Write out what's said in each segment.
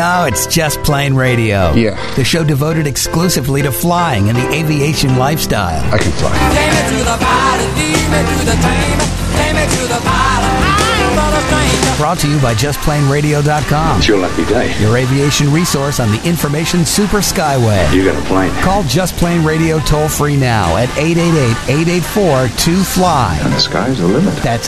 No, it's Just Plain Radio. Yeah. The show devoted exclusively to flying and the aviation lifestyle. I can fly. Take me to the pilot, lead me to the train. Take me to the pilot, I'm not a stranger. Brought to you by JustPlaneRadio.com. It's your lucky day. Your aviation resource on the information super skyway. You got a plane. Call Just Plain Radio toll free now at 888-884-2FLY. And the sky's the limit. That's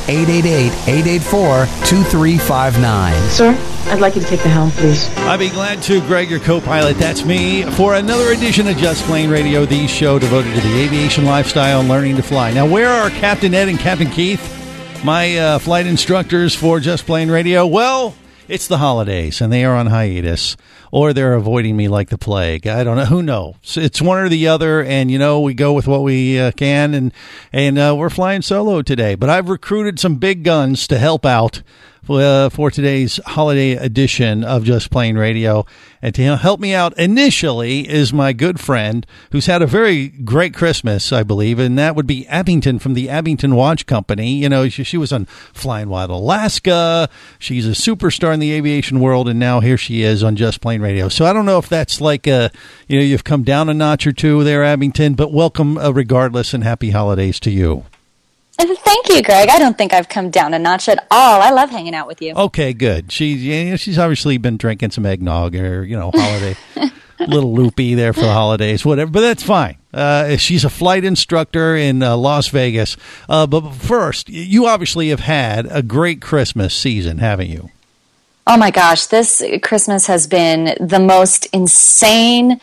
888-884-2359. Sir, I'd like you to take the helm, please. I'd be glad to, Greg, your co-pilot. That's me for another edition of Just Plain Radio, the show devoted to the aviation lifestyle and learning to fly. Now, where are Captain Ed and Captain Keith, my flight instructors for Just Plain Radio? Well, it's the holidays, and they are on hiatus, or they're avoiding me like the plague. I don't know. Who knows? It's one or the other, and, you know, we go with what we can, and we're flying solo today. But I've recruited some big guns to help out for today's holiday edition of Just Plain Radio. And to help me out initially is my good friend who's had a very great Christmas, I believe, and that would be Abington from the Abington Watch Company. You know, she was on Flying Wild Alaska. She's a superstar in the aviation world, and now here she is on Just Plain Radio. So I don't know if that's like you've come down a notch or two there, Abington, but welcome regardless, and happy holidays to you. Thank you, Greg. I don't think I've come down a notch at all. I love hanging out with you. Okay, good. She's obviously been drinking some eggnog or, holiday, little loopy there for the holidays, whatever, but that's fine. She's a flight instructor in Las Vegas. But first, you obviously have had a great Christmas season, haven't you? Oh, my gosh. This Christmas has been the most insane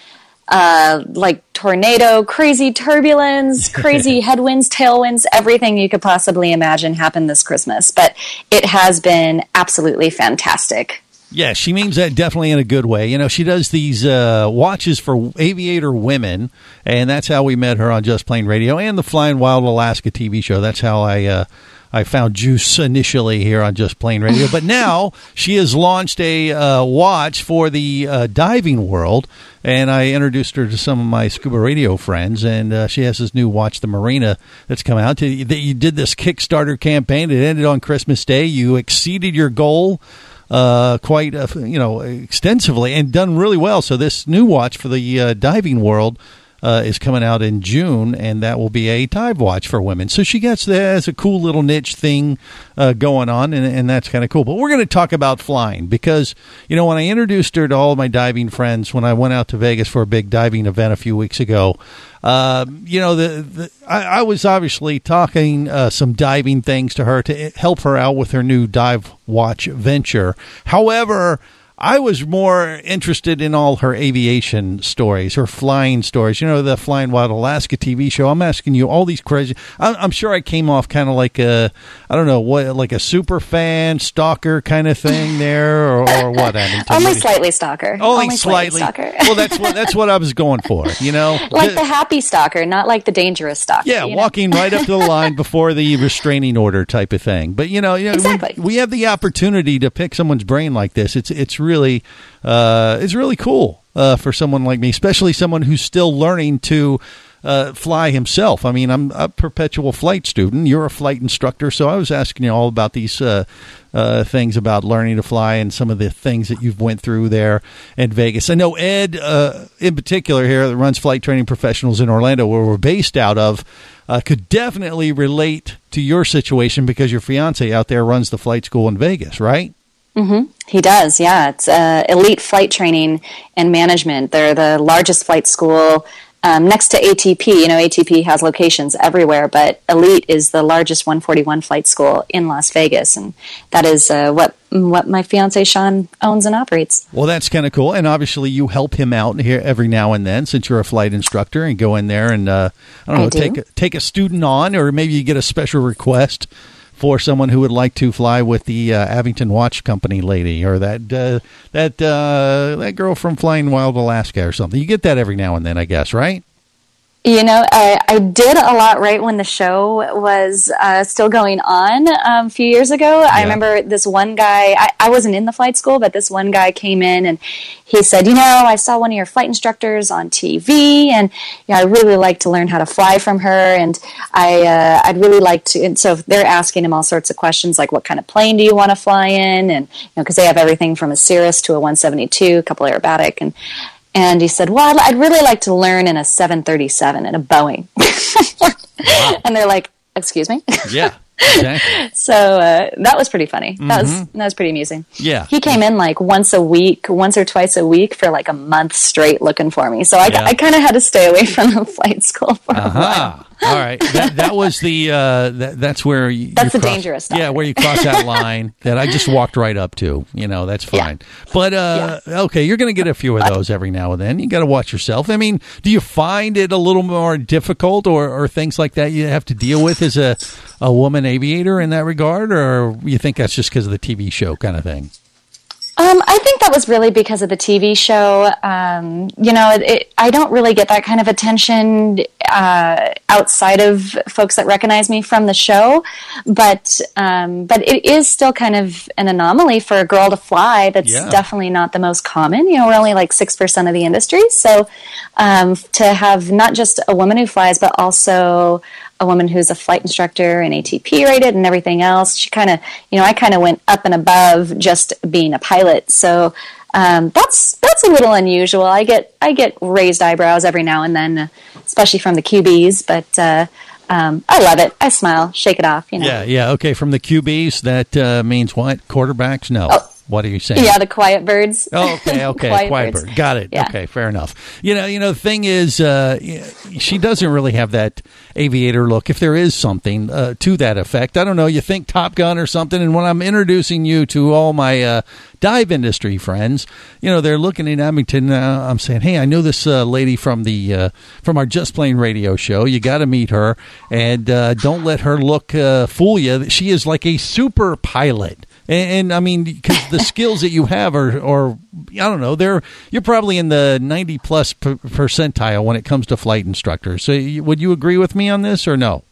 tornado, crazy turbulence, crazy headwinds, tailwinds, everything you could possibly imagine happened this Christmas. But it has been absolutely fantastic. Yeah, she means that definitely in a good way. You know, she does these watches for aviator women, and that's how we met her on Just Plain Radio and the Flying Wild Alaska TV show. That's how I found Juice initially here on Just Plain Radio. But now she has launched a watch for the diving world, and I introduced her to some of my scuba radio friends, and she has this new watch, the Marina, that's come out. You did this Kickstarter campaign. It ended on Christmas Day. You exceeded your goal quite extensively and done really well. So this new watch for the diving world is coming out in June, and that will be a dive watch for women. So she gets that as a cool little niche thing going on, and that's kind of cool. But we're going to talk about flying because, when I introduced her to all of my diving friends when I went out to Vegas for a big diving event a few weeks ago, I was obviously talking some diving things to her to help her out with her new dive watch venture. However, I was more interested in all her aviation stories, her flying stories. The Flying Wild Alaska TV show. I'm asking you all these crazy. I'm sure I came off kind of like like a super fan, stalker kind of thing there, or what? Only slightly stalker. Only slightly stalker. Well, that's what I was going for. Like the happy stalker, not like the dangerous stalker. Yeah, walking right up to the line before the restraining order type of thing. But exactly. we have the opportunity to pick someone's brain like this. It's really cool for someone like me, especially someone who's still learning to fly himself. I mean, I'm a perpetual flight student. You're a flight instructor, so I was asking you all about these things about learning to fly and some of the things that you've went through there in Vegas. I know Ed, in particular here, that runs Flight Training Professionals in Orlando, where we're based out of, could definitely relate to your situation because your fiance out there runs the flight school in Vegas, right? Mm-hmm. He does, yeah. It's Elite Flight Training and Management. They're the largest flight school next to ATP. ATP has locations everywhere, but Elite is the largest 141 flight school in Las Vegas, and that is what my fiance Sean owns and operates. Well, that's kind of cool, and obviously you help him out here every now and then since you're a flight instructor, and go in there and take a student on, or maybe you get a special request for someone who would like to fly with the Abington Watch Company lady, or that girl from Flying Wild Alaska or something. You get that every now and then, I guess, right? You know, I did a lot right when the show was still going on a few years ago. Yeah. I remember this one guy, I wasn't in the flight school, but this one guy came in and he said, you know, I saw one of your flight instructors on TV and you know, I really like to learn how to fly from her and I'd really like to. And so they're asking him all sorts of questions like what kind of plane do you want to fly in? And, you know, because they have everything from a Cirrus to a 172, a couple aerobatic. And he said, well, I'd really like to learn in a 737 and a Boeing. Wow. And they're like, excuse me? Yeah, exactly. So that was pretty funny. That was pretty amusing. Yeah. He came in like once or twice a week for like a month straight looking for me. So I kind of had to stay away from the flight school for a while. All right, that was the that's where that's the dangerous stuff. Yeah, where you cross that line that I just walked right up to. You know, that's fine. Yeah. But okay, you're going to get a few of those every now and then. You got to watch yourself. I mean, do you find it a little more difficult or things like that you have to deal with as a woman aviator in that regard, or you think that's just because of the TV show kind of thing? I think that was really because of the TV show. You know, I don't really get that kind of attention outside of folks that recognize me from the show, but it is still kind of an anomaly for a girl to fly. That's definitely not the most common. You know, we're only like 6% of the industry, so to have not just a woman who flies, but also a woman who's a flight instructor and ATP rated and everything else. She kind of, you know, I kind of went up and above just being a pilot. So that's a little unusual. I get raised eyebrows every now and then, especially from the QBs, but I love it. I smile, shake it off, you know. Yeah. Okay, from the QBs, that means what? Quarterbacks? No. Oh. What are you saying? Yeah, the quiet birds. Oh, okay, quiet bird. Got it. Yeah. Okay, fair enough. You know, the thing is, she doesn't really have that aviator look. If there is something to that effect, I don't know. You think Top Gun or something. And when I'm introducing you to all my dive industry friends, you know, they're looking at Abington. I'm saying, hey, I know this lady from our Just Plain Radio show. You got to meet her, and don't let her look fool you. She is like a super pilot. And I mean, because the skills that you have are I don't know, you're probably in the 90 plus percentile when it comes to flight instructors. So would you agree with me on this or no?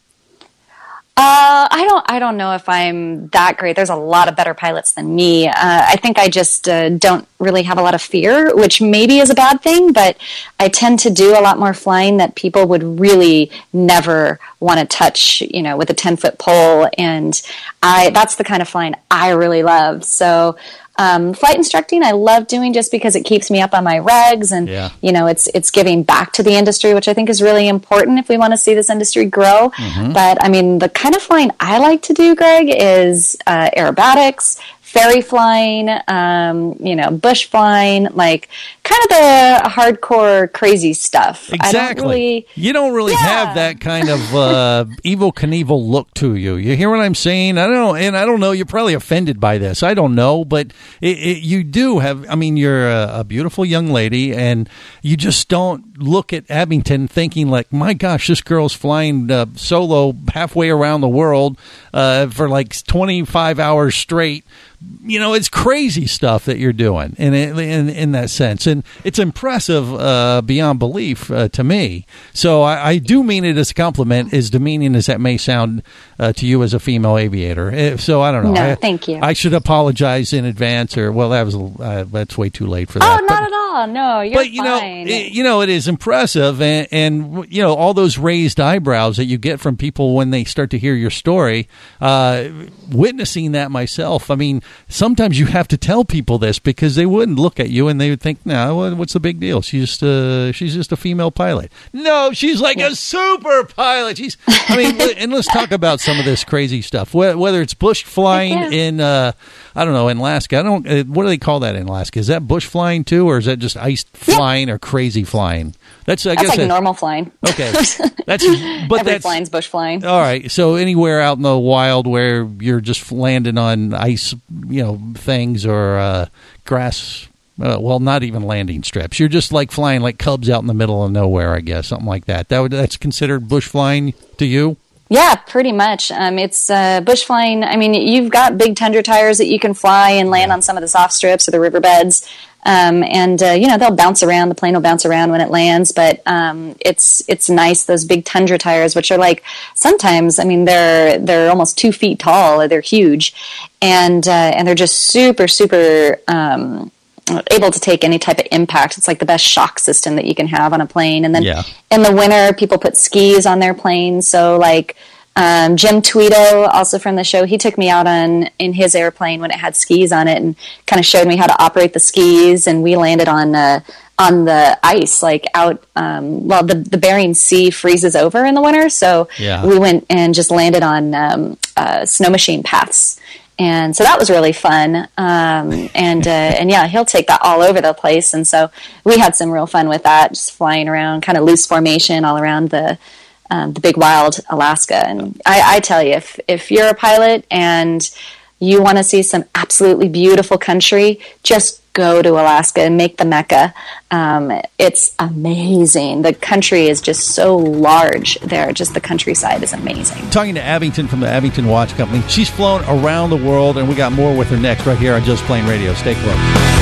I don't know if I'm that great. There's a lot of better pilots than me. I think I just don't really have a lot of fear, which maybe is a bad thing, but I tend to do a lot more flying that people would really never want to touch, you know, with a 10-foot pole. And that's the kind of flying I really love. So flight instructing I love doing just because it keeps me up on my regs and you know it's giving back to the industry, which I think is really important if we want to see this industry grow. But I mean, the kind of flying I like to do, Greg, is aerobatics, ferry flying, you know, bush flying, like kind of the hardcore crazy stuff. Exactly. You don't really have that kind of Evel Knievel look to you. You hear what I'm saying? I don't know. You're probably offended by this. I don't know, but you do have. I mean, you're a beautiful young lady, and you just don't look at Abington thinking like, my gosh, this girl's flying solo halfway around the world for like 25 hours straight. You know, it's crazy stuff that you're doing in that sense. And it's impressive beyond belief to me. So I do mean it as a compliment, as demeaning as that may sound to you as a female aviator. So I don't know. No, thank you. I should apologize in advance, or, well, that's way too late for that. Oh, not at all. No, you're fine. You know, it is impressive. And, you know, all those raised eyebrows that you get from people when they start to hear your story, witnessing that myself, I mean, sometimes you have to tell people this because they wouldn't look at you and they would think, no, what's the big deal? She's just a female pilot. No, she's like a super pilot. And let's talk about some of this crazy stuff. Whether it's bush flying in, I don't know, in Alaska. What do they call that in Alaska? Is that bush flying too, or is that just ice flying or crazy flying? That's like normal flying. Okay, Every flying's bush flying. All right, so anywhere out in the wild where you're just landing on ice, you know, things or grass. Well, not even landing strips. You're just like flying like cubs out in the middle of nowhere, I guess, something like that. That's considered bush flying to you? Yeah, pretty much. It's bush flying. I mean, you've got big tundra tires that you can fly and land on some of the soft strips or the riverbeds. They'll bounce around. The plane will bounce around when it lands, but it's nice. Those big Tundra tires, which are like sometimes, I mean, they're almost 2 feet tall. They're huge, and they're just super able to take any type of impact. It's like the best shock system that you can have on a plane. And then in the winter, people put skis on their planes. So like Jim Tweedo, also from the show, he took me out in his airplane when it had skis on it and kind of showed me how to operate the skis. And we landed on the ice, like out. The Bering Sea freezes over in the winter, so we went and just landed on snow machine paths. And so that was really fun. He'll take that all over the place. And so we had some real fun with that, just flying around, kind of loose formation all around the big wild Alaska. And I tell you, if you're a pilot and you want to see some absolutely beautiful country, just go to Alaska and make the Mecca. It's amazing. The country is just so large there. Just the countryside is amazing. Talking to Abington from the Abington Watch Company. She's flown around the world, and we got more with her next right here on Just Plain Radio. Stay close.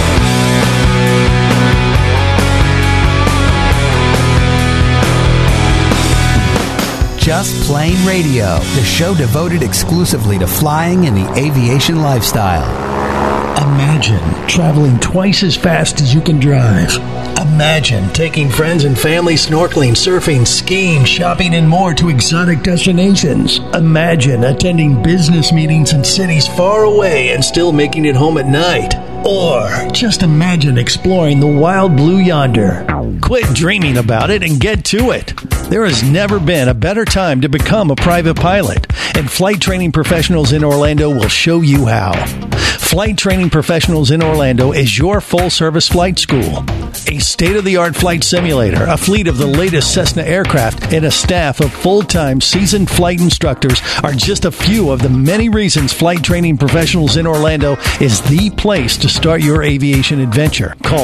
Just Plain Radio, the show devoted exclusively to flying and the aviation lifestyle. Imagine traveling twice as fast as you can drive. Imagine taking friends and family snorkeling, surfing, skiing, shopping, and more to exotic destinations. Imagine attending business meetings in cities far away and still making it home at night. Or just imagine exploring the wild blue yonder. Quit dreaming about it and get to it. There has never been a better time to become a private pilot, and Flight Training Professionals in Orlando will show you how. Flight Training Professionals in Orlando is your full-service flight school. A state-of-the-art flight simulator, a fleet of the latest Cessna aircraft, and a staff of full-time seasoned flight instructors are just a few of the many reasons Flight Training Professionals in Orlando is the place to start your aviation adventure. Call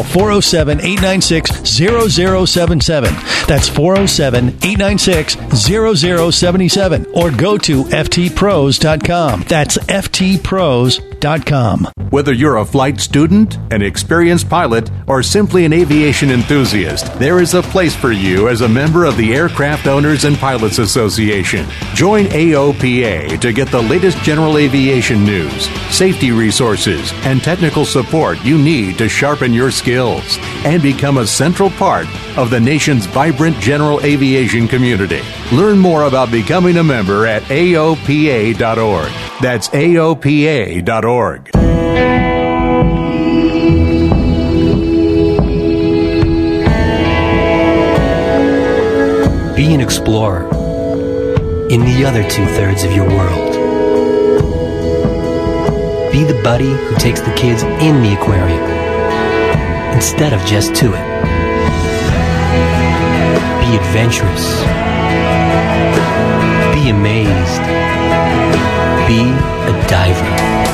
407-896-0077. That's 407-896-0077. Or go to ftpros.com. That's ftpros.com. Whether you're a flight student, an experienced pilot, or simply an aviation enthusiast, there is a place for you as a member of the Aircraft Owners and Pilots Association. Join AOPA to get the latest general aviation news, safety resources, and technical support you need to sharpen your skills and become a central part of the nation's vibrant general aviation community. Learn more about becoming a member at AOPA.org. That's AOPA.org. Be an explorer in the other 2/3 of your world. Be the buddy who takes the kids in the aquarium instead of just to it. Be adventurous. Be amazed. Be a diver.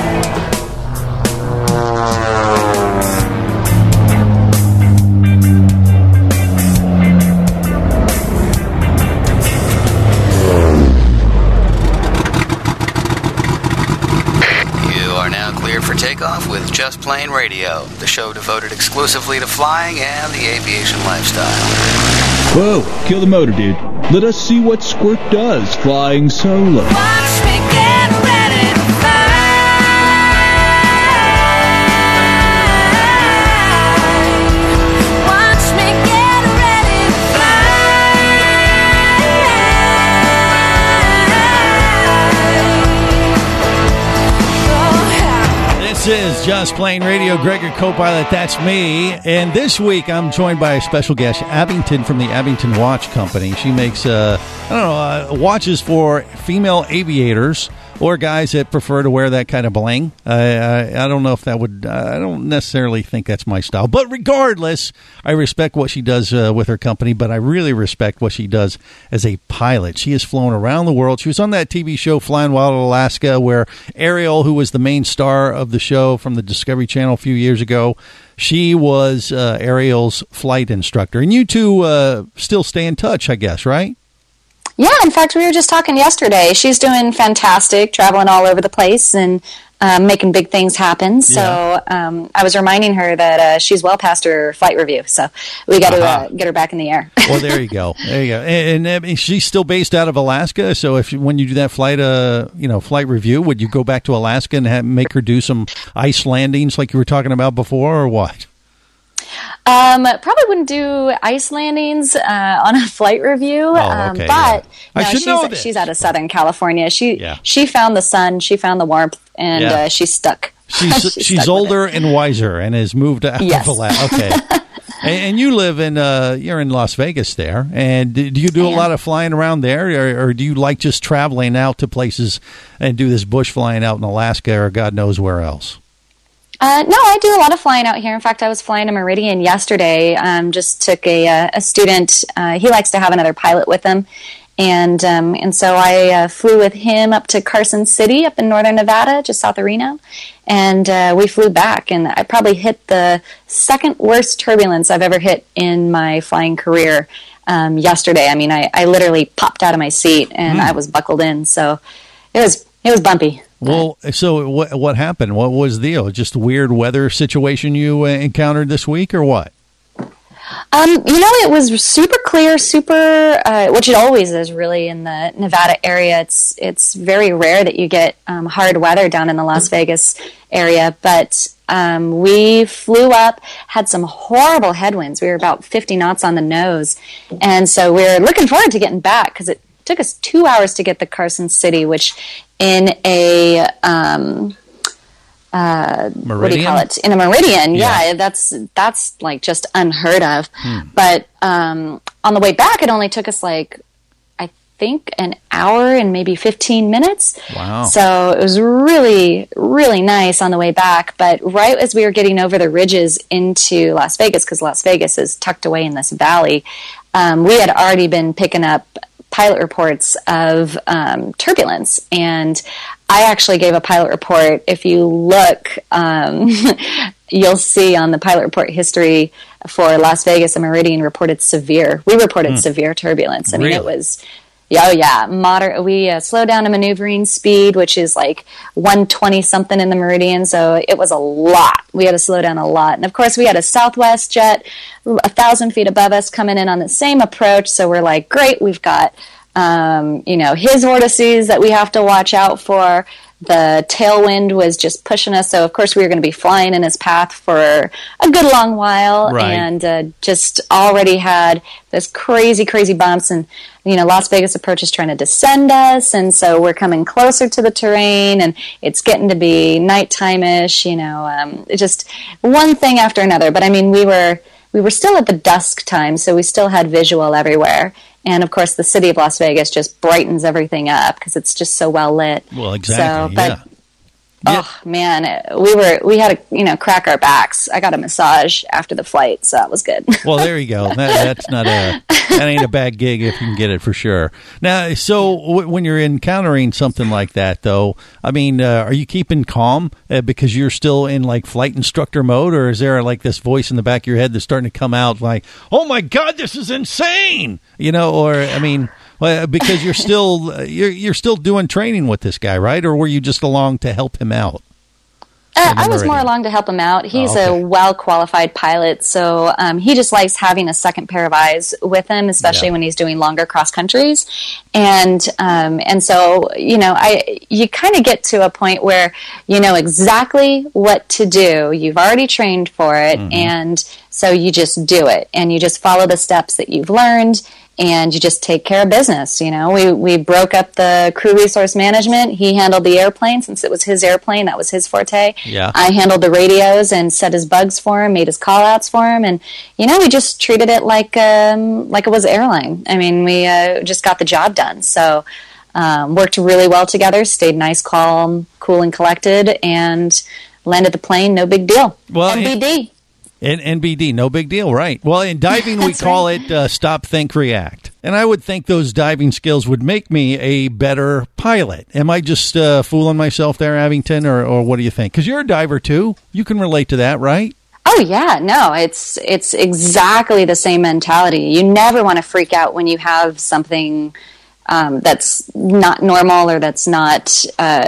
For takeoff with Just Plain Radio, the show devoted exclusively to flying and the aviation lifestyle. Whoa, kill the motor, dude. Let us see what Squirt does flying solo. Watch me get ready to fly. Watch me get ready to This is Just Plain Radio. Gregor co-pilot, that's me. And this week I'm joined by a special guest, Abington from the Abington Watch Company. She makes, watches for female aviators or guys that prefer to wear that kind of bling. I don't know if that would, I don't necessarily think that's my style. But regardless, I respect what she does with her company, but I really respect what she does as a pilot. She has flown around the world. She was on that TV show, Flying Wild Alaska, where Ariel, who was the main star of the show from the Discovery Channel a few years ago, she was Ariel's flight instructor. And you two still stay in touch, I guess, right? Yeah, in fact, we were just talking yesterday. She's doing fantastic, traveling all over the place, and making big things happen. So I was reminding her that she's well past her flight review. So we got to get her back in the air. Well, there you go. There you go. And she's still based out of Alaska. So when you do that flight review, would you go back to Alaska and make her do some ice landings like you were talking about before, or what? Probably wouldn't do ice landings on a flight review. Okay, but she's out of Southern California. She found the sun, she found the warmth, and she's stuck. She's older and wiser and has moved out of Alaska. Okay. And you live you're in Las Vegas there. And do you do a lot of flying around there, or do you like just traveling out to places and do this bush flying out in Alaska or God knows where else? No, I do a lot of flying out here. In fact, I was flying to Meridian yesterday. Just took a student. He likes to have another pilot with him. And so I flew with him up to Carson City up in northern Nevada, just south of Reno. And we flew back, and I probably hit the second worst turbulence I've ever hit in my flying career yesterday. I mean, I literally popped out of my seat, and I was buckled in. So it was bumpy. Well, so what happened? What was the deal? Just a weird weather situation you encountered this week, or what? It was super clear, which it always is really in the Nevada area. It's very rare that you get hard weather down in the Las Vegas area, but we flew up, had some horrible headwinds. We were about 50 knots on the nose, and so we were looking forward to getting back because it took us 2 hours to get to Carson City, which in a Meridian? What do you call it? In a Meridian, that's like just unheard of. But on the way back, it only took us I think an hour and maybe 15 minutes. Wow! So it was really, really nice on the way back. But right as we were getting over the ridges into Las Vegas, because Las Vegas is tucked away in this valley, we had already been picking up pilot reports of turbulence, and I actually gave a pilot report. If you look, you'll see on the pilot report history for Las Vegas and Meridian reported severe. We reported severe turbulence. I mean, it was, moderate. We slowed down to maneuvering speed, which is like 120 something in the Meridian. So it was a lot. We had to slow down a lot. And of course, we had a Southwest jet 1,000 feet above us coming in on the same approach. So we're like, great, we've got, his vortices that we have to watch out for. The tailwind was just pushing us. So, of course, we were going to be flying in his path for a good long while, and just already had this crazy, crazy bumps. And, Las Vegas approach is trying to descend us. And so we're coming closer to the terrain, and it's getting to be nighttime-ish, just one thing after another. But, I mean, we were still at the dusk time, so we still had visual everywhere. And, of course, the city of Las Vegas just brightens everything up because it's just so well lit. Well, exactly, Oh, man, we had to, crack our backs. I got a massage after the flight, so that was good. Well, there you go. That ain't a bad gig if you can get it for sure. Now, so when you're encountering something like that, though, I mean, are you keeping calm because you're still in like flight instructor mode, or is there like this voice in the back of your head that's starting to come out like, oh my God, this is insane, or I mean. Well, because you're still doing training with this guy, right? Or were you just along to help him out? I was more along to help him out. He's a well-qualified pilot, so he just likes having a second pair of eyes with him, especially when he's doing longer cross countries. And so you kind of get to a point where you know exactly what to do. You've already trained for it, and so you just do it, and you just follow the steps that you've learned. And you just take care of business. We broke up the crew resource management. He handled the airplane since it was his airplane. That was his forte. Yeah. I handled the radios and set his bugs for him, made his call outs for him. And, we just treated it like it was an airline. I mean, we just got the job done. So worked really well together, stayed nice, calm, cool, and collected, and landed the plane. No big deal. Well, NBD. NBD, no big deal, right? Well, in diving, we call it stop, think, react. And I would think those diving skills would make me a better pilot. Am I just fooling myself there, Abington, or what do you think? Because you're a diver, too. You can relate to that, right? Oh, yeah. No, it's exactly the same mentality. You never want to freak out when you have something that's not normal or that's not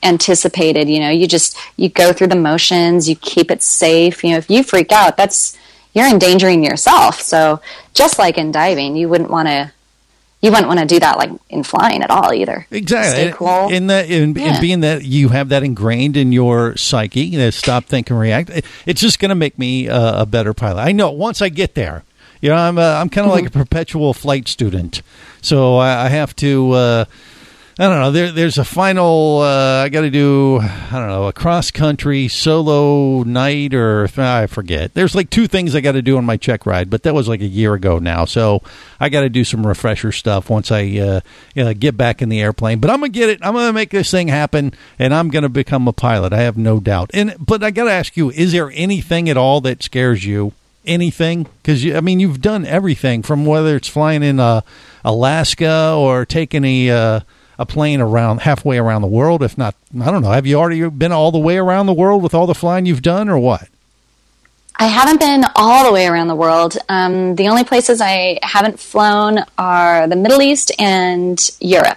anticipated. You go through the motions, you keep it safe. If you freak out, you're endangering yourself. So just like in diving, you wouldn't want to do that like in flying at all either. Exactly. Stay cool. In being that you have that ingrained in your psyche, that stop, think, and react, it's just going to make me a better pilot. I know once I get there, I'm kind of like a perpetual flight student. So I have to, I don't know, there's a final, I got to do, I don't know, a cross-country solo night, or I forget. There's like 2 things I got to do on my check ride, but that was like a year ago now. So I got to do some refresher stuff once I get back in the airplane. But I'm going to get it. I'm going to make this thing happen, and I'm going to become a pilot. I have no doubt. But I got to ask you, is there anything at all that scares you? Anything? Because you've done everything, from whether it's flying in Alaska or taking a plane halfway around the world. If not, I don't know. Have you already been all the way around the world with all the flying you've done, or what? I haven't been all the way around the world. The only places I haven't flown are the Middle East and Europe.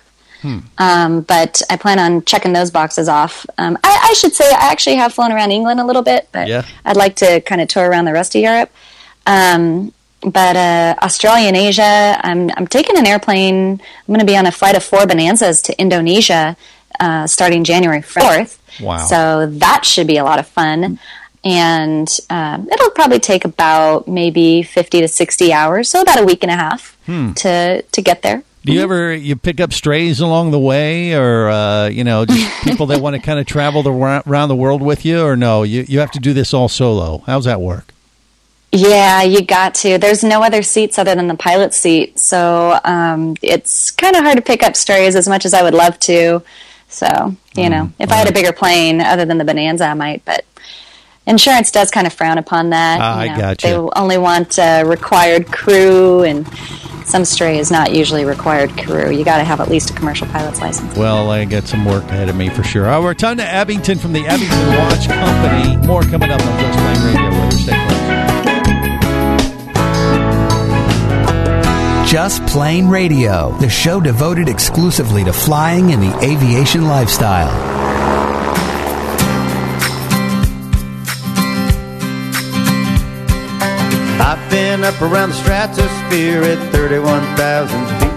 But I plan on checking those boxes off. I should say I actually have flown around England a little bit, but I'd like to kind of tour around the rest of Europe. But Australia and Asia, I'm taking an airplane. I'm going to be on a flight of 4 Bonanzas to Indonesia starting January 4th. Wow. So that should be a lot of fun. And it'll probably take about maybe 50 to 60 hours, so about a week and a half to get there. Do you pick up strays along the way, or just people that want to kind of travel around the world with you, or no? You have to do this all solo. How's that work? Yeah, you got to. There's no other seats other than the pilot seat, so it's kind of hard to pick up strays as much as I would love to. So if I had a bigger plane other than the Bonanza, I might, but insurance does kind of frown upon that. I gotcha. They only want required crew, and some stray is not usually required crew. You got to have at least a commercial pilot's license. Well, I got some work ahead of me for sure. We're time to Abington from the Abington Watch Company. More coming up on Just Plane Radio. Brother, stay close. Just Plane Radio, the show devoted exclusively to flying and the aviation lifestyle. I've been up around the stratosphere at 31,000 feet.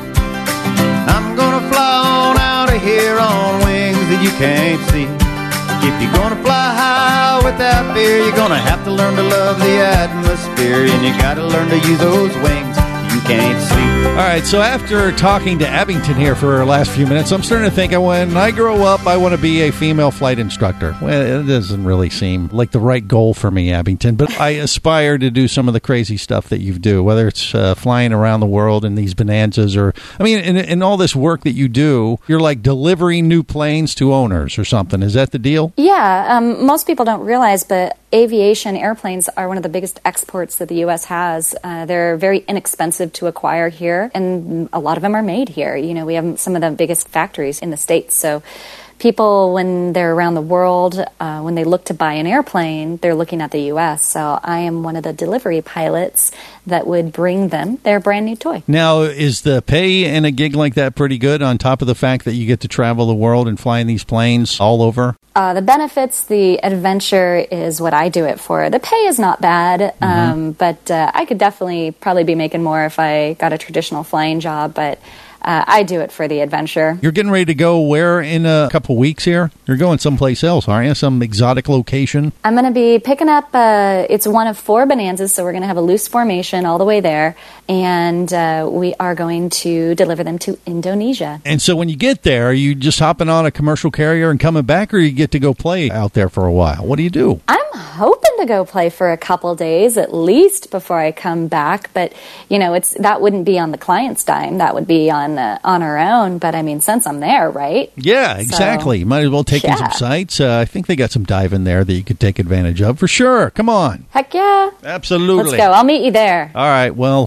I'm gonna fly on out of here on wings that you can't see. If you're gonna fly high without fear, you're gonna have to learn to love the atmosphere, and you gotta learn to use those wings you can't see. All right, so after talking to Abington here for our last few minutes, I'm starting to think when I grow up, I want to be a female flight instructor. Well, it doesn't really seem like the right goal for me, Abington, but I aspire to do some of the crazy stuff that you do, whether it's flying around the world in these Bonanzas, or, in all this work that you do, you're like delivering new planes to owners or something. Is that the deal? Yeah, most people don't realize, but aviation airplanes are one of the biggest exports that the U.S. has. They're very inexpensive to acquire here, and a lot of them are made here. We have some of the biggest factories in the States. So people, when they're around the world, when they look to buy an airplane, they're looking at the U.S. So I am one of the delivery pilots that would bring them their brand new toy. Now, is the pay in a gig like that pretty good, on top of the fact that you get to travel the world and fly in these planes all over? The benefits, the adventure is what I do it for. The pay is not bad, but I could definitely probably be making more if I got a traditional flying job, but I do it for the adventure. You're getting ready to go where in a couple weeks here? You're going someplace else, aren't you? Some exotic location? I'm going to be picking up, it's one of 4 Bonanzas, so we're going to have a loose formation all the way there, and we are going to deliver them to Indonesia. And so when you get there, are you just hopping on a commercial carrier and coming back, or you get to go play out there for a while? What do you do? I'm hoping to go play for a couple days at least before I come back, but that wouldn't be on the client's dime. That would be on our own, but since I'm there, right? Yeah, exactly. You might as well take in some sights. I think they got some diving there that you could take advantage of for sure. Come on. Heck yeah. Absolutely. Let's go. I'll meet you there. All right. Well,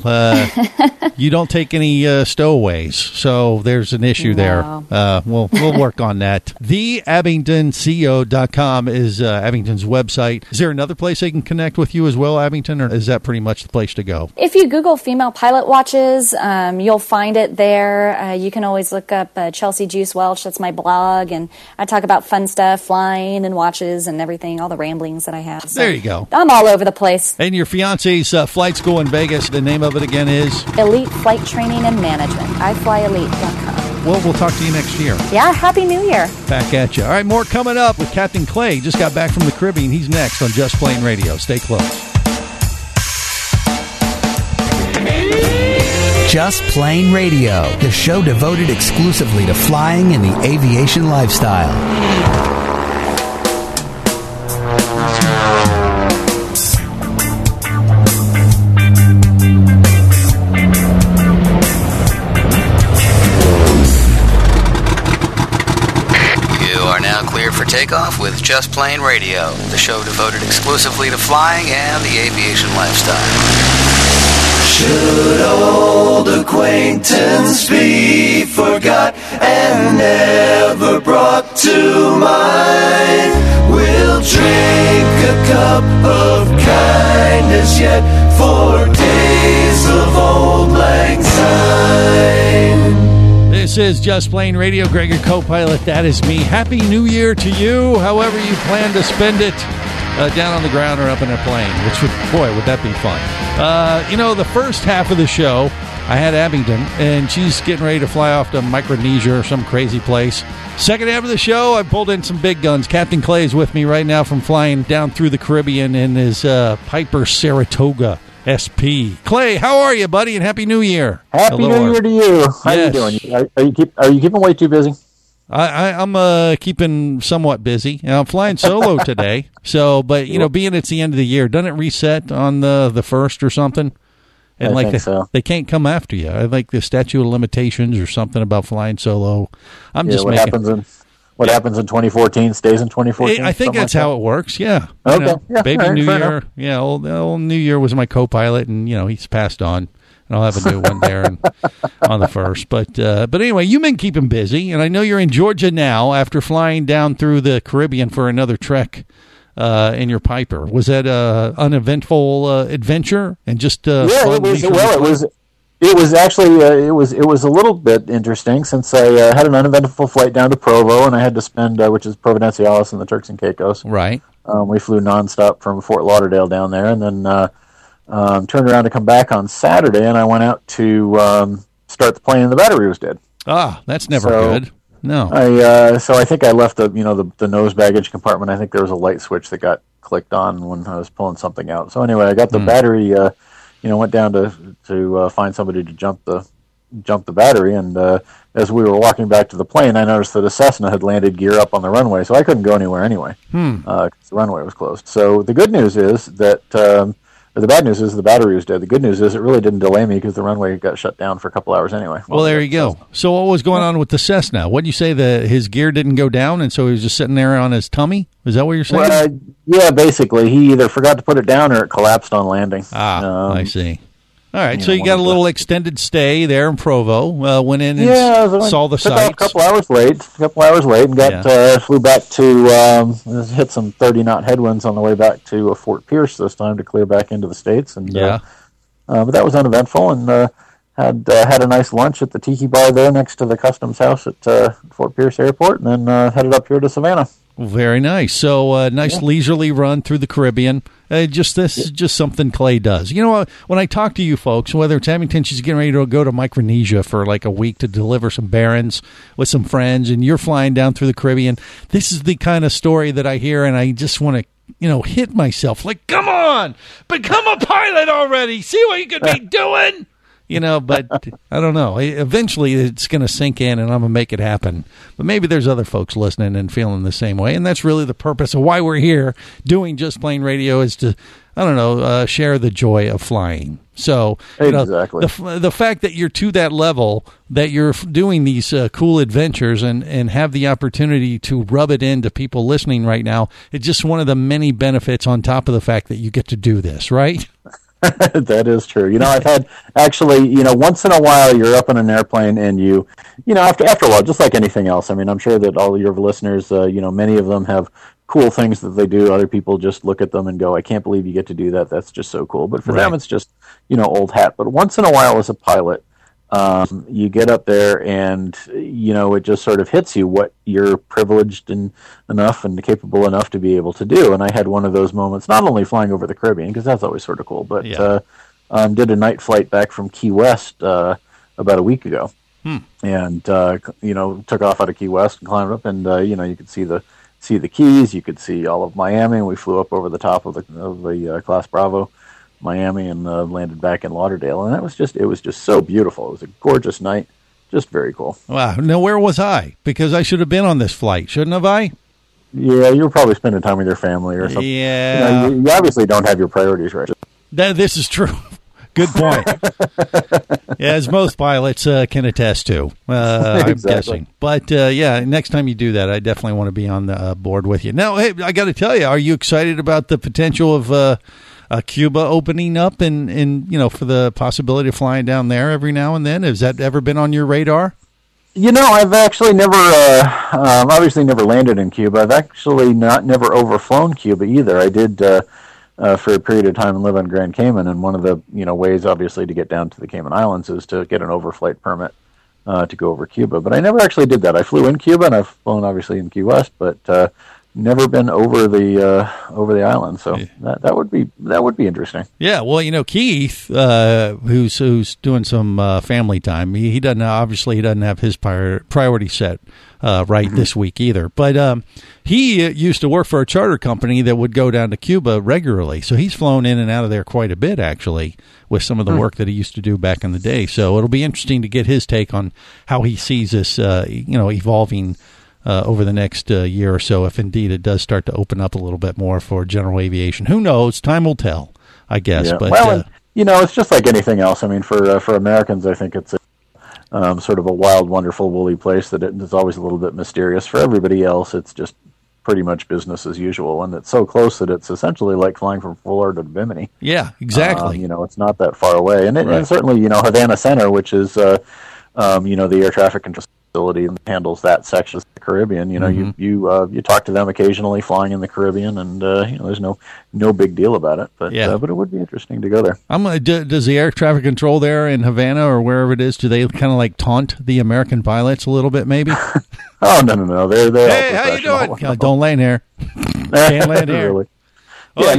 you don't take any stowaways, so there's an issue there. We'll work on that. TheAbingtonCO.com is Abington's website. Is there another place place they can connect with you as well, Abington, or is that pretty much the place to go? If you Google female pilot watches, you'll find it there. You can always look up Chelsea Juice Welch. That's my blog, and I talk about fun stuff, flying and watches and everything, all the ramblings that I have. So there you go. I'm all over the place. And your fiance's flight school in Vegas, the name of it again is? Elite Flight Training and Management. iFlyElite.com. Well, we'll talk to you next year. Yeah, Happy New Year. Back at you. All right, more coming up with Captain Clay. Just got back from the Caribbean. He's next on Just Plane Radio. Stay close. Just Plane Radio, the show devoted exclusively to flying and the aviation lifestyle. For takeoff with Just Plane Radio, the show devoted exclusively to flying and the aviation lifestyle. Should old acquaintance be forgot and never brought to mind? We'll drink a cup of kindness yet for days of old lang syne. This is Just Plane Radio. Greg, your co-pilot. That is me. Happy New Year to you, however you plan to spend it, down on the ground or up in a plane, which would, boy, would that be fun. The first half of the show, I had Abington, and she's getting ready to fly off to Micronesia or some crazy place. Second half of the show, I pulled in some big guns. Captain Clay is with me right now from flying down through the Caribbean in his Piper Saratoga SP. Clay, how are you, buddy? And Happy New Year. Happy New Year to you. How are you doing? Are you keeping way too busy? I'm keeping somewhat busy. I'm flying solo today. So, but being it's the end of the year, doesn't it reset on the first or something? And I think so. They can't come after you. I like the statute of limitations or something about flying solo. What happens in 2014 stays in 2014? I think that's how it works, yeah. Okay. Baby New Year. Yeah, old New Year was my co-pilot, and, he's passed on. And I'll have a new one there on the first. But anyway, you've been keeping busy, and I know you're in Georgia now after flying down through the Caribbean for another trek in your Piper. Was that an uneventful adventure and just fun? It was. Well, it was actually it was a little bit interesting since I had an uneventful flight down to Provo, and I had to spend which is Providenciales in the Turks and Caicos. Right. We flew nonstop from Fort Lauderdale down there, and then turned around to come back on Saturday, and I went out to start the plane, and the battery was dead. Ah, that's never good. No. So I think I left the nose baggage compartment. I think there was a light switch that got clicked on when I was pulling something out. So anyway, I got the battery. Went down to find somebody to jump the battery, and as we were walking back to the plane, I noticed that a Cessna had landed gear up on the runway, so I couldn't go anywhere anyway because the runway was closed. So the good news is that. The bad news is the battery was dead. The good news is it really didn't delay me because the runway got shut down for a couple hours anyway. Well, there you go. So what was going on with the Cessna? What did you say, that his gear didn't go down and so he was just sitting there on his tummy? Is that what you're saying? Well, yeah, basically. He either forgot to put it down or it collapsed on landing. I see. All right, so you got a little extended stay there in Provo. Went in and saw the sights. A couple hours late, and flew back to hit some 30-knot headwinds on the way back to Fort Pierce this time to clear back into the States. And but that was uneventful, and had a nice lunch at the Tiki Bar there next to the Customs House at Fort Pierce Airport, and then headed up here to Savannah. Very nice. So nice leisurely run through the Caribbean. Just something Clay does. When I talk to you folks, whether it's Abington, she's getting ready to go to Micronesia for like a week to deliver some barons with some friends, and you're flying down through the Caribbean. This is the kind of story that I hear, and I just want to, hit myself. Like, come on, become a pilot already. See what you could be doing. But I don't know. Eventually, it's going to sink in, and I'm going to make it happen. But maybe there's other folks listening and feeling the same way, and that's really the purpose of why we're here doing Just Plane Radio is to, share the joy of flying. So, exactly. The fact that you're to that level, that you're doing these cool adventures and have the opportunity to rub it into people listening right now, it's just one of the many benefits on top of the fact that you get to do this, right? That is true. I've had actually, once in a while you're up in an airplane and after a while, just like anything else. I mean, I'm sure that all your listeners, many of them have cool things that they do. Other people just look at them and go, I can't believe you get to do that. That's just so cool. But for them, it's just, old hat. But once in a while as a pilot, you get up there and, it just sort of hits you what you're privileged enough and capable enough to be able to do. And I had one of those moments, not only flying over the Caribbean, because that's always sort of cool, but did a night flight back from Key West about a week ago. And, took off out of Key West and climbed up and, you could see the Keys, you could see all of Miami. We flew up over the top of the Class Bravo, Miami, and landed back in Lauderdale. And it was just so beautiful. It was a gorgeous night. Just very cool. Wow. Now, where was I? Because I should have been on this flight, shouldn't have I? Yeah, you were probably spending time with your family or something. Yeah. You obviously don't have your priorities right. This is true. Good point. As most pilots can attest to, I'm guessing. But, next time you do that, I definitely want to be on the board with you. Now, hey, I got to tell you, are you excited about the potential of Cuba opening up and for the possibility of flying down there every now and then? Has that ever been on your radar? I've actually never, obviously never landed in Cuba. I've actually never overflown Cuba either. I did for a period of time live on Grand Cayman, and one of the ways, obviously, to get down to the Cayman Islands is to get an overflight permit to go over Cuba. But I never actually did that. I flew in Cuba, and I've flown obviously in Key West, but never been over the island. So that would be interesting. Yeah, well, Keith, who's doing some family time, he doesn't have his priority set right this week either. But he used to work for a charter company that would go down to Cuba regularly. So he's flown in and out of there quite a bit, actually, with some of the work that he used to do back in the day. So it'll be interesting to get his take on how he sees this, evolving over the next year or so, if indeed it does start to open up a little bit more for general aviation. Who knows? Time will tell, I guess. Yeah. But it's just like anything else. I mean, for Americans, I think it's sort of a wild, wonderful, woolly place that is always a little bit mysterious. For everybody else, it's just pretty much business as usual, and it's so close that it's essentially like flying from Florida to Bimini. Yeah, exactly. It's not that far away, and certainly, Havana Center, which is the air traffic control facility and handles that section of the Caribbean. You talk to them occasionally flying in the Caribbean, and there's no big deal about it. But but it would be interesting to go there. Does the air traffic control there in Havana or wherever it is, do they kind of like taunt the American pilots a little bit, maybe? Oh no, they're hey, how you doing? Don't land here. Can't land here. Really. Yeah,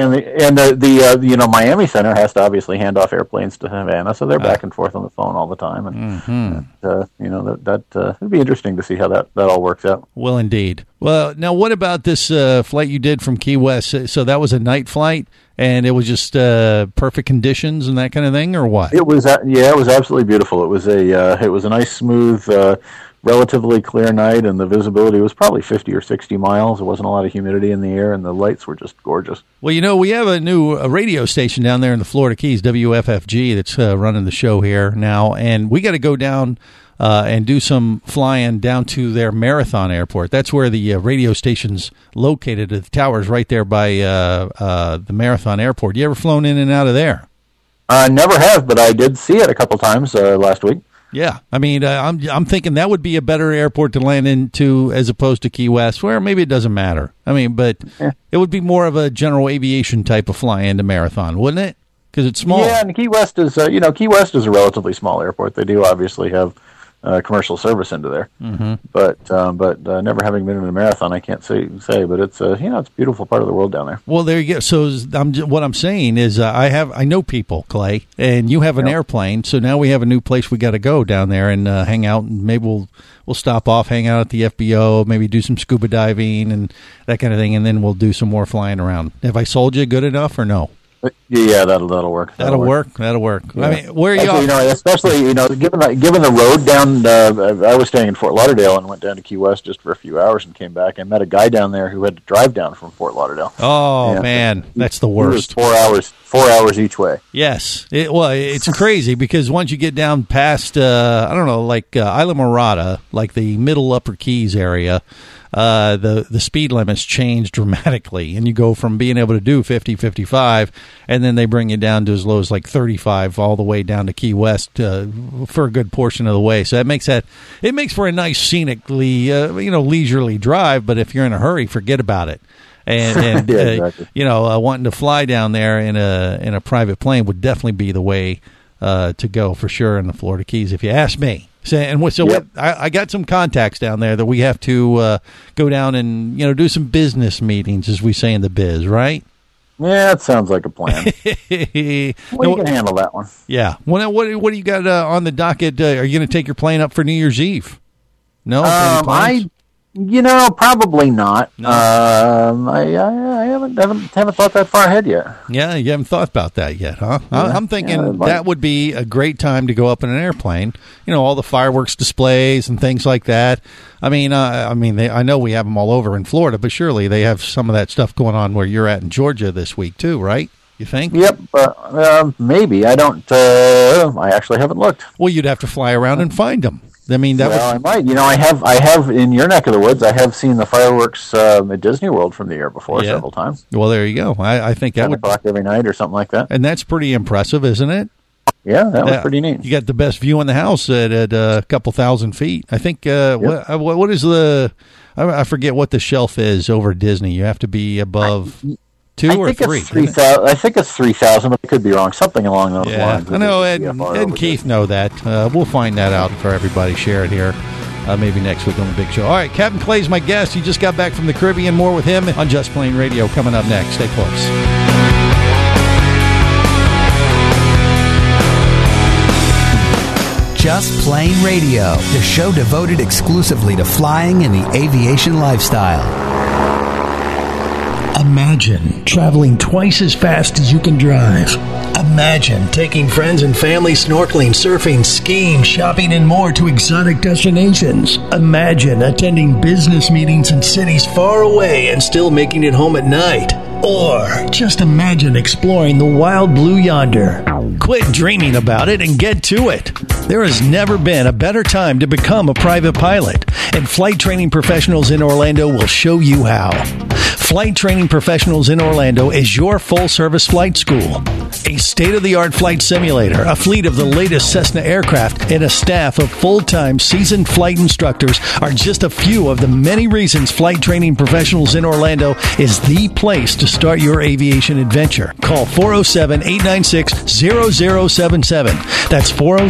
the Miami Center has to obviously hand off airplanes to Havana, so they're back and forth on the phone all the time, and it'd be interesting to see how that all works out. Well, indeed. Well, now what about this flight you did from Key West? So that was a night flight, and it was just perfect conditions and that kind of thing, or what? It was it was absolutely beautiful. It was a nice, smooth, relatively clear night, and the visibility was probably 50 or 60 miles. There wasn't a lot of humidity in the air, and the lights were just gorgeous. Well, we have a new radio station down there in the Florida Keys, WFFG, that's running the show here now, and we got to go down and do some flying down to their Marathon Airport. That's where the radio station's located. The tower's right there by the Marathon Airport. You ever flown in and out of there? I never have, but I did see it a couple times last week. Yeah, I mean, I'm thinking that would be a better airport to land into as opposed to Key West, where maybe it doesn't matter. I mean, but it would be more of a general aviation type of fly into Marathon, wouldn't it? Because it's small. Yeah, and Key West is, Key West is a relatively small airport. They do obviously have commercial service into there, but never having been in a Marathon, I can't say, but it's it's a beautiful part of the world down there. Well, there you go. So what I'm saying is, I know people, Clay, and you have an airplane, so now we have a new place we got to go down there and hang out, and maybe we'll stop off, hang out at the FBO, maybe do some scuba diving and that kind of thing, and then we'll do some more flying around. Have I sold you good enough or no? Yeah, that'll work. That'll work. Yeah. I mean, where are you? Actually, especially given the road down. I was staying in Fort Lauderdale and went down to Key West just for a few hours and came back. I met a guy down there who had to drive down from Fort Lauderdale. Oh man, that's the worst. 4 hours each way. Yes, it's crazy because once you get down past, like Isla Morada, like the middle Upper Keys area. the speed limits change dramatically, and you go from being able to do 50, 55, and then they bring you down to as low as like 35 all the way down to Key West for a good portion of the way. So it makes for a nice scenically, leisurely drive, but if you're in a hurry, forget about it. And yeah, exactly. Wanting to fly down there in a private plane would definitely be the way to go for sure in the Florida Keys, if you ask me. I got some contacts down there that we have to go down and do some business meetings, as we say in the biz, right? Yeah, that sounds like a plan. You can handle that one. Yeah. What do you got on the docket? Are you going to take your plane up for New Year's Eve? No. Probably not. No. I haven't thought that far ahead yet. Yeah, you haven't thought about that yet, huh? Yeah, I'm thinking that would be a great time to go up in an airplane. All the fireworks displays and things like that. I know we have them all over in Florida, but surely they have some of that stuff going on where you're at in Georgia this week too, right? You think? Yep, maybe. I don't. I actually haven't looked. Well, you'd have to fly around and find them. I might. I have in your neck of the woods. I have seen the fireworks at Disney World from the year before several times. Well, there you go. I think that would 10 o'clock every night or something like that. And that's pretty impressive, isn't it? Yeah, that was pretty neat. You got the best view in the house at a couple thousand feet. I think. What is the? I forget what the shelf is over Disney. You have to be above. 2 or 3? I think it's 3,000, but I could be wrong. Something along those lines. I know Ed and Keith know that. We'll find that out for everybody. Share it here. Maybe next week on the big show. All right, Captain Clay's my guest. He just got back from the Caribbean. More with him on Just Plain Radio coming up next. Stay close. Just Plain Radio, the show devoted exclusively to flying and the aviation lifestyle. Imagine traveling twice as fast as you can drive. Imagine taking friends and family snorkeling, surfing, skiing, shopping, and more to exotic destinations. Imagine attending business meetings in cities far away and still making it home at night. Or just imagine exploring the wild blue yonder. Quit dreaming about it and get to it. There has never been a better time to become a private pilot, and Flight Training Professionals in Orlando will show you how. Flight Training Professionals in Orlando is your full-service flight school. A state-of-the-art flight simulator, a fleet of the latest Cessna aircraft, and a staff of full-time seasoned flight instructors are just a few of the many reasons Flight Training Professionals in Orlando is the place to start your aviation adventure. Call 407-896-0077. That's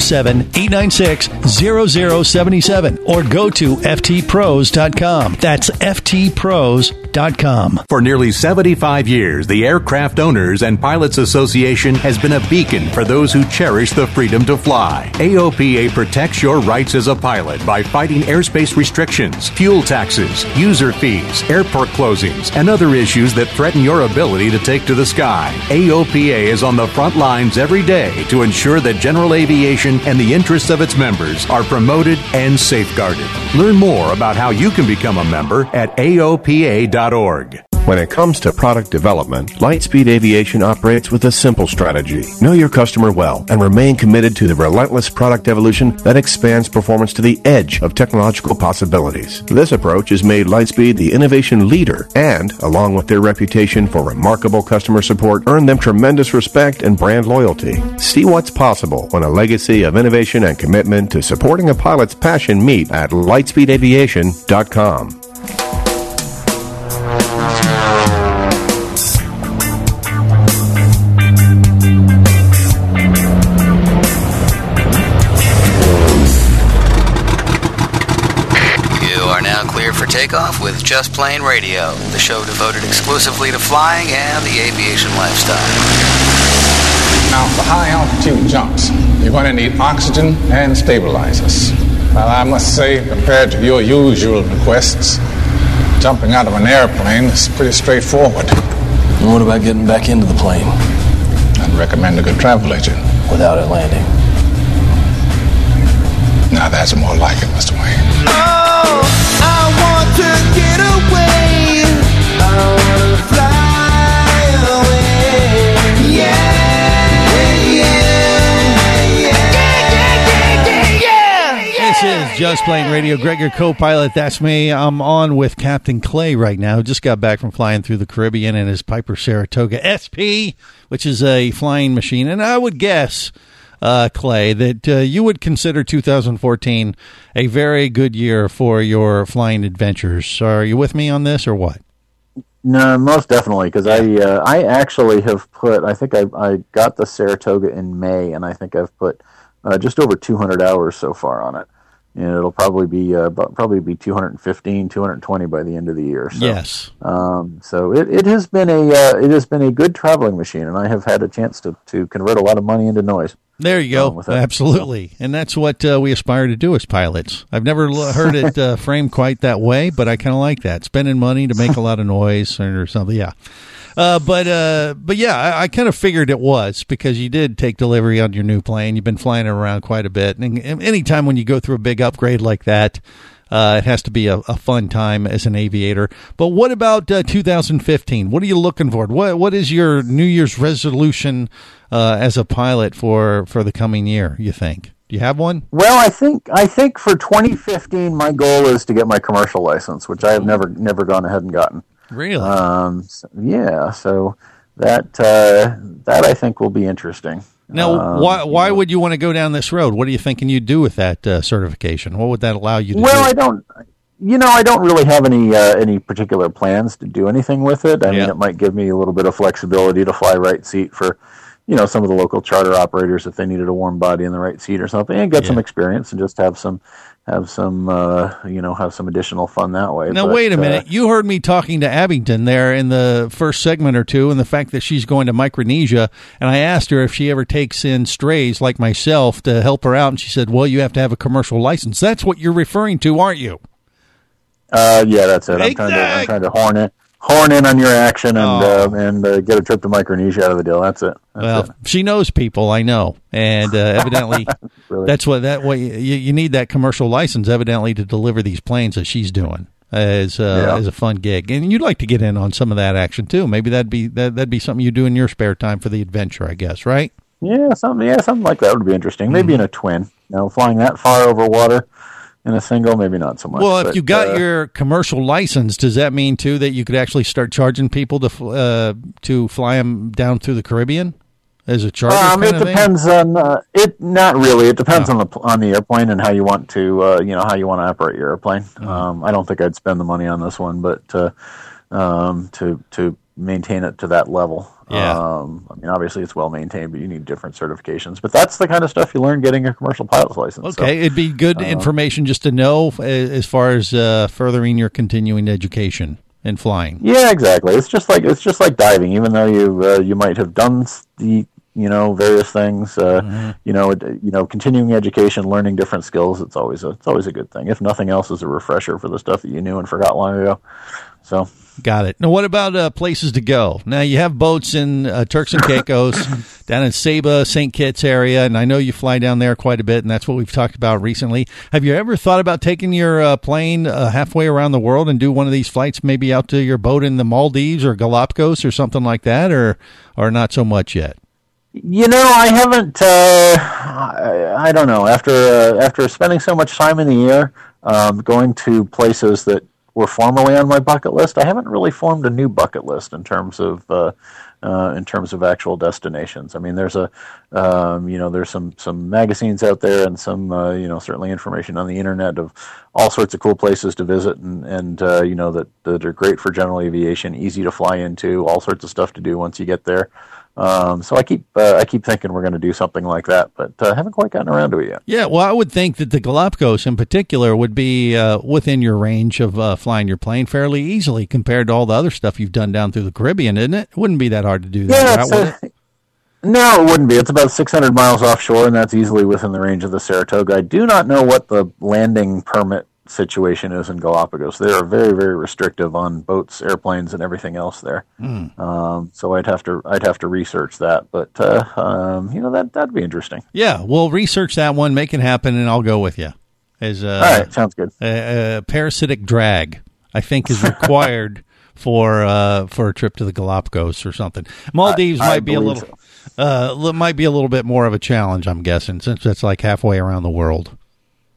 407-896-0077. Or go to ftpros.com. That's ftpros.com. For nearly 75 years, the Aircraft Owners and Pilots Association has been a beacon for those who cherish the freedom to fly. AOPA protects your rights as a pilot by fighting airspace restrictions, fuel taxes, user fees, airport closings, and other issues that threaten your ability to take to the sky. AOPA is on the front lines every day to ensure that general aviation and the interests of its members are promoted and safeguarded. Learn more about how you can become a member at AOPA.org. When it comes to product development, Lightspeed Aviation operates with a simple strategy. Know your customer well and remain committed to the relentless product evolution that expands performance to the edge of technological possibilities. This approach has made Lightspeed the innovation leader and, along with their reputation for remarkable customer support, earned them tremendous respect and brand loyalty. See what's possible when a legacy of innovation and commitment to supporting a pilot's passion meet at lightspeedaviation.com. For takeoff with Just Plain Radio, the show devoted exclusively to flying and the aviation lifestyle. Now, for high altitude jumps, you're going to need oxygen and stabilizers. Well, I must say, compared to your usual requests, jumping out of an airplane is pretty straightforward. And what about getting back into the plane? I'd recommend a good travel agent. Without it landing. Now that's more like it, Mr. Wayne. Oh, I want to get away. I want to fly away. Yeah, yeah, yeah, yeah, yeah, yeah, yeah. This is Just Plane Radio. Greg, your co-pilot. That's me. I'm on with Captain Clay right now. Just got back from flying through the Caribbean in his Piper Saratoga SP, which is a flying machine. And I would guess, Clay, that you would consider 2014 a very good year for your flying adventures. Are you with me on this or what? No, most definitely, because I actually have put, I think I got the Saratoga in May, and I think I've put just over 200 hours so far on it. And it'll probably be 215, 220 by the end of the year. So, yes. So it has been a good traveling machine, and I have had a chance to convert a lot of money into noise. There you go. Absolutely. And that's what we aspire to do as pilots. I've never heard it framed quite that way, but I kind of like that. Spending money to make a lot of noise or something. Yeah. But yeah, I kind of figured it was because you did take delivery on your new plane. You've been flying it around quite a bit. And anytime when you go through a big upgrade like that, it has to be a fun time as an aviator. But what about 2015? What are you looking for? What is your New Year's resolution as a pilot for the coming year, you think? Do you have one? Well, I think for 2015, my goal is to get my commercial license, which I have never gone ahead and gotten. Really? So that I think will be interesting. Now, why would you want to go down this road? What are you thinking you'd do with that certification? What would that allow you to do? Well, I don't really have any particular plans to do anything with it. I mean, it might give me a little bit of flexibility to fly right seat for, some of the local charter operators if they needed a warm body in the right seat or something, and get some experience and just have some additional fun that way. Now, wait a minute. You heard me talking to Abington there in the first segment or two, and the fact that she's going to Micronesia, and I asked her if she ever takes in strays like myself to help her out, and she said, well, you have to have a commercial license. That's what you're referring to, aren't you? Yeah, that's it. I'm trying to horn in on your action and get a trip to Micronesia out of the deal. That's it. She knows people, I know, and evidently really? That's what you need that commercial license evidently to deliver these planes that she's doing as a fun gig, and you'd like to get in on some of that action too. Maybe that'd be something you do in your spare time for the adventure, I guess, right? Yeah, something like that would be interesting. Maybe in a twin. Flying that far over water. In a single, maybe not so much. Well, if you got your commercial license, does that mean too that you could actually start charging people to fly them down through the Caribbean as a charter? It depends on it. Not really. It depends on the airplane and how you want to operate your airplane. I don't think I'd spend the money on this one, but to maintain it to that level. Yeah. I mean, obviously it's well maintained, but you need different certifications. But that's the kind of stuff you learn getting a commercial pilot's license. Okay, it'd be good information just to know as far as furthering your continuing education in flying. Yeah, exactly. It's just like diving. Even though you might have done the various things, continuing education, learning different skills. It's always a good thing. If nothing else, is a refresher for the stuff that you knew and forgot long ago. So. Got it. Now, what about places to go? Now, you have boats in Turks and Caicos, down in Saba, St. Kitts area, and I know you fly down there quite a bit, and that's what we've talked about recently. Have you ever thought about taking your plane halfway around the world and do one of these flights, maybe out to your boat in the Maldives or Galapagos or something like that, or not so much yet? I haven't. I don't know. After spending so much time in the air, going to places that were formerly on my bucket list, I haven't really formed a new bucket list in terms of actual destinations. I mean, there's there's some magazines out there and some certainly information on the internet of all sorts of cool places to visit and that are great for general aviation, easy to fly into, all sorts of stuff to do once you get there. So I keep thinking we're going to do something like that, but haven't quite gotten around to it yet. Yeah, well, I would think that the Galapagos in particular would be within your range of flying your plane fairly easily compared to all the other stuff you've done down through the Caribbean, isn't it? It wouldn't be that hard to do that, would it? No, it wouldn't be. It's about 600 miles offshore, and that's easily within the range of the Saratoga. I do not know what the landing permit situation is in Galapagos. They are very, very restrictive on boats, airplanes, and everything else there. So I'd have to research that, but that'd be interesting. Yeah, we'll research that one, make it happen, and I'll go with you. All right, sounds good. Parasitic drag, I think, is required for a trip to the Galapagos or something. Maldives might be a little bit more of a challenge, I'm guessing, since it's like halfway around the world.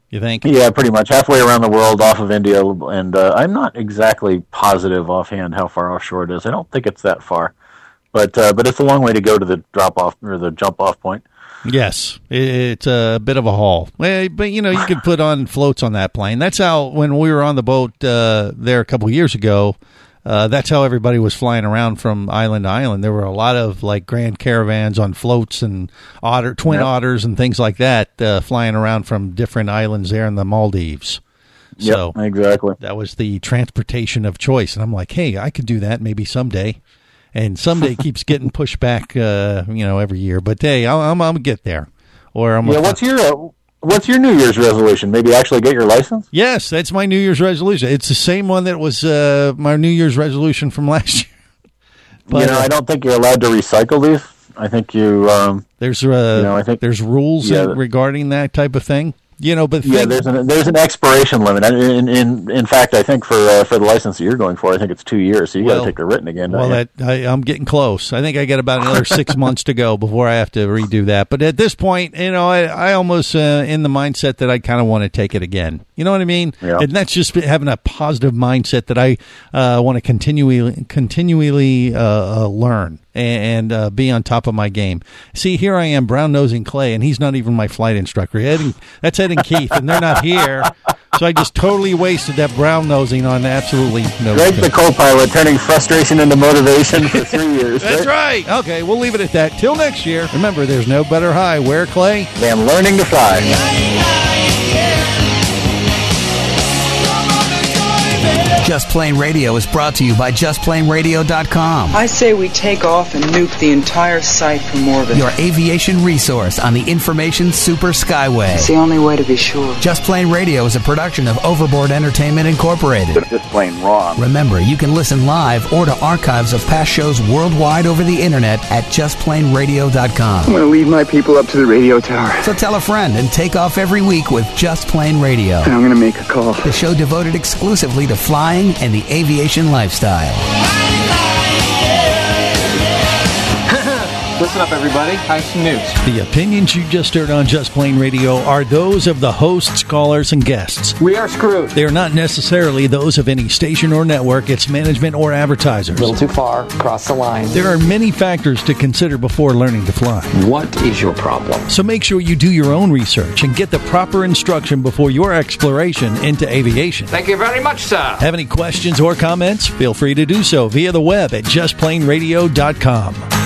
You think? Yeah, pretty much halfway around the world off of India, and I'm not exactly positive offhand how far offshore it is. I don't think it's that far, but it's a long way to go to the drop-off or the jump-off point. Yes, it's a bit of a haul. But, you could put on floats on that plane. That's how, when we were on the boat there a couple years ago, that's how everybody was flying around from island to island. There were a lot of, like, grand caravans on floats and twin otters and things like that flying around from different islands there in the Maldives. So exactly. That was the transportation of choice. And I'm like, hey, I could do that maybe someday. And someday keeps getting pushed back, every year. But hey, I'm gonna get there. Or what's your New Year's resolution? Maybe actually get your license? Yes, that's my New Year's resolution. It's the same one that was my New Year's resolution from last year. But, I don't think you're allowed to recycle these. I think you. There's I think there's rules regarding that type of thing. But there's an expiration limit. In fact, I think for the license that you're going for, I think it's 2 years. So you got to take the written again. I'm getting close. I think I got about another 6 months to go before I have to redo that. But at this point, I almost in the mindset that I kind of want to take it again. You know what I mean? Yeah. And that's just having a positive mindset that I want to continually learn and be on top of my game. See, here I am brown-nosing Clay, and he's not even my flight instructor. That's Ed and Keith, and they're not here. So I just totally wasted that brown-nosing on absolutely no Greg the co-pilot, turning frustration into motivation for 3 years. That's right. Okay, we'll leave it at that. Till next year. Remember, there's no better high. Where, Clay? Than learning to fly. Just Plain Radio is brought to you by JustPlainRadio.com. I say we take off and nuke the entire site from orbit. Your aviation resource on the Information Super Skyway. It's the only way to be sure. Just Plain Radio is a production of Overboard Entertainment Incorporated. It's just plain wrong. Remember, you can listen live or to archives of past shows worldwide over the internet at JustPlainRadio.com. I'm going to leave my people up to the radio tower. So tell a friend and take off every week with Just Plain Radio. And I'm going to make a call. The show devoted exclusively to flying and the aviation lifestyle. Listen up, everybody. I have some news. The opinions you just heard on Just Plain Radio are those of the hosts, callers, and guests. We are screwed. They are not necessarily those of any station or network, its management, or advertisers. A little too far. Cross the line. There are many factors to consider before learning to fly. What is your problem? So make sure you do your own research and get the proper instruction before your exploration into aviation. Thank you very much, sir. Have any questions or comments? Feel free to do so via the web at JustPlainRadio.com.